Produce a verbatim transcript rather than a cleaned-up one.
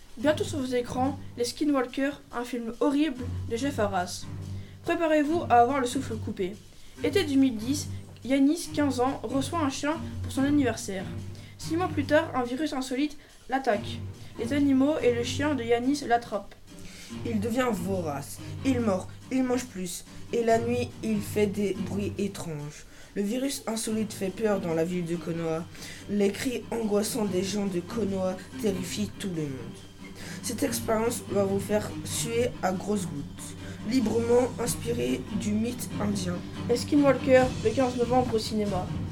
Bientôt sur vos écrans, Les Skinwalkers, un film horrible de Jeff Arras. Préparez-vous à avoir le souffle coupé. Été deux mille dix, Yanis, quinze ans, reçoit un chien pour son anniversaire. Six mois plus tard, un virus insolite l'attaque. Les animaux et le chien de Yanis l'attrapent. Il devient vorace, il mord, il mange plus, et la nuit, il fait des bruits étranges. Le virus insolite fait peur dans la ville de Konoha. Les cris angoissants des gens de Konoha terrifient tout le monde. Cette expérience va vous faire suer à grosses gouttes, librement inspiré du mythe indien. Les Skinwalkers, le quinze novembre au cinéma.